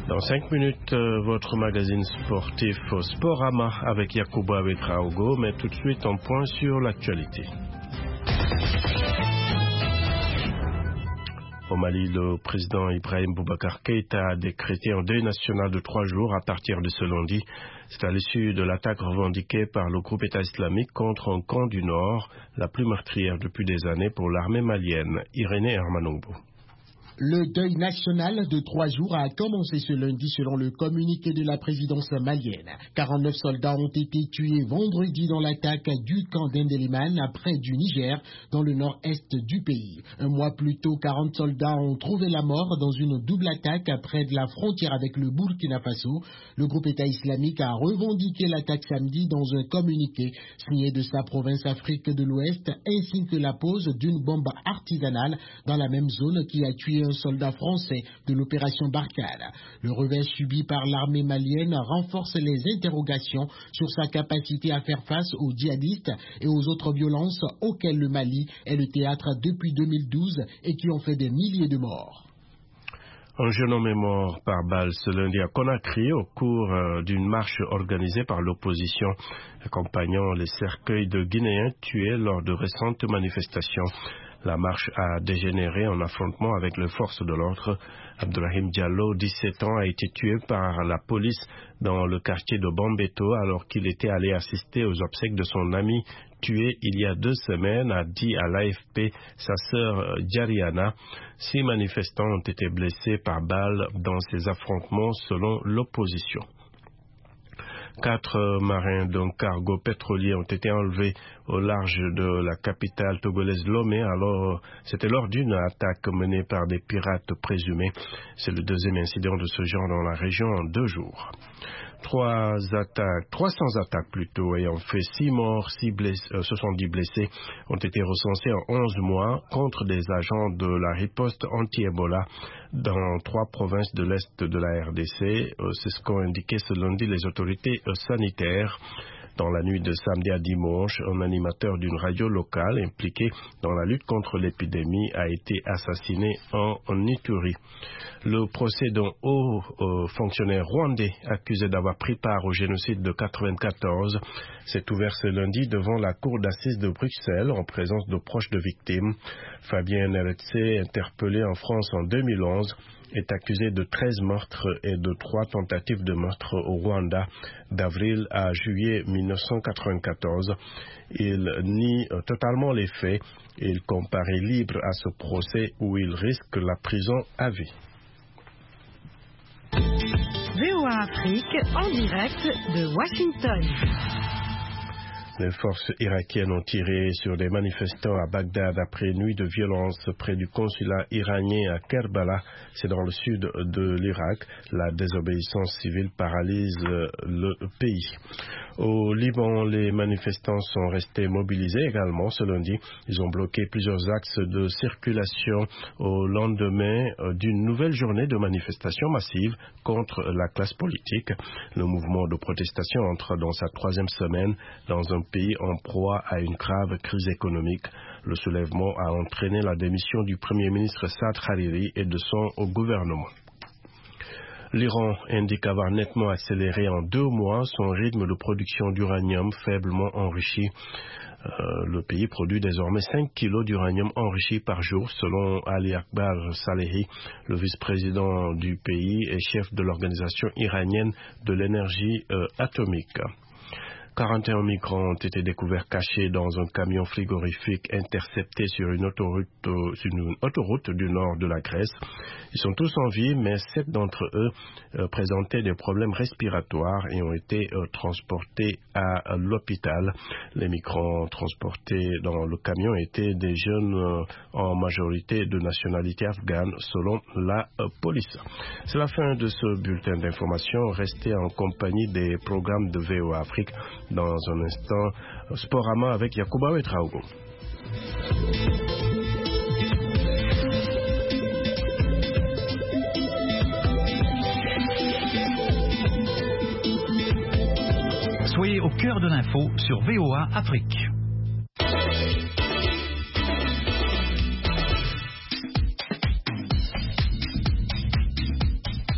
Dans 5 minutes, votre magazine sportif Sporama avec Yacouba Ouedraogo, mais tout de suite en point sur l'actualité. Au Mali, le président Ibrahim Boubacar Keïta a décrété un deuil national de 3 jours à partir de ce lundi. C'est à l'issue de l'attaque revendiquée par le groupe État islamique contre un camp du Nord, la plus meurtrière depuis des années pour l'armée malienne. Irénée Hermanogbo. Le deuil national de 3 jours a commencé ce lundi selon le communiqué de la présidence malienne. 49 soldats ont été tués vendredi dans l'attaque du camp d'Endeliman près du Niger, dans le nord-est du pays. Un mois plus tôt, 40 soldats ont trouvé la mort dans une double attaque près de la frontière avec le Burkina Faso. Le groupe État islamique a revendiqué l'attaque samedi dans un communiqué signé de sa province Afrique de l'Ouest, ainsi que la pose d'une bombe artisanale dans la même zone qui a tué un soldat français de l'opération Barkhane. Le revers subi par l'armée malienne renforce les interrogations sur sa capacité à faire face aux djihadistes et aux autres violences auxquelles le Mali est le théâtre depuis 2012 et qui ont fait des milliers de morts. Un jeune homme est mort par balle ce lundi à Conakry au cours d'une marche organisée par l'opposition, accompagnant les cercueils de Guinéens tués lors de récentes manifestations. La marche a dégénéré en affrontement avec les forces de l'ordre. Abdourahim Diallo, 17 ans, a été tué par la police dans le quartier de Bambeto alors qu'il était allé assister aux obsèques de son ami tué il y a 2 semaines, a dit à l'AFP sa sœur Diariana. 6 manifestants ont été blessés par balle dans ces affrontements selon l'opposition. 4 marins d'un cargo pétrolier ont été enlevés au large de la capitale togolaise Lomé. Alors, c'était lors d'une attaque menée par des pirates présumés. C'est le 2e incident de ce genre dans la région en 2 jours. 300 attaques plutôt, ayant fait 6 morts, 70 blessés ont été recensés en 11 mois contre des agents de la riposte anti-Ebola dans 3 provinces de l'Est de la RDC. C'est ce qu'ont indiqué ce lundi les autorités sanitaires. Dans la nuit de samedi à dimanche, un animateur d'une radio locale impliqué dans la lutte contre l'épidémie a été assassiné en Ituri. Le procès d'un haut fonctionnaire rwandais accusé d'avoir pris part au génocide de 1994 s'est ouvert ce lundi devant la cour d'assises de Bruxelles en présence de proches de victimes. Fabien Neretse, interpellé en France en 2011, est accusé de 13 meurtres et de 3 tentatives de meurtre au Rwanda d'avril à juillet 1994. Il nie totalement les faits et il comparaît libre à ce procès où il risque la prison à vie. VOA Afrique en direct de Washington. Les forces irakiennes ont tiré sur des manifestants à Bagdad après une nuit de violence près du consulat iranien à Kerbala. C'est dans le sud de l'Irak. La désobéissance civile paralyse le pays. Au Liban, les manifestants sont restés mobilisés également ce lundi. Ils ont bloqué plusieurs axes de circulation au lendemain d'une nouvelle journée de manifestations massives contre la classe politique. Le mouvement de protestation entre dans sa 3e semaine dans un pays en proie à une grave crise économique. Le soulèvement a entraîné la démission du Premier ministre Saad Hariri et de son gouvernement. L'Iran indique avoir nettement accéléré en 2 mois son rythme de production d'uranium faiblement enrichi. Le pays produit désormais 5 kilos d'uranium enrichi par jour, selon Ali Akbar Salehi, le vice-président du pays et chef de l'organisation iranienne de l'énergie atomique. 41 migrants ont été découverts cachés dans un camion frigorifique intercepté sur une autoroute du nord de la Grèce. Ils sont tous en vie, mais 7 d'entre eux présentaient des problèmes respiratoires et ont été transportés à l'hôpital. Les migrants transportés dans le camion étaient des jeunes en majorité de nationalité afghane, selon la police. C'est la fin de ce bulletin d'information. Restez en compagnie des programmes de VOA Afrique. Dans un instant, Sporama avec Yacouba Ouedraogo. Soyez au cœur de l'info sur VOA Afrique.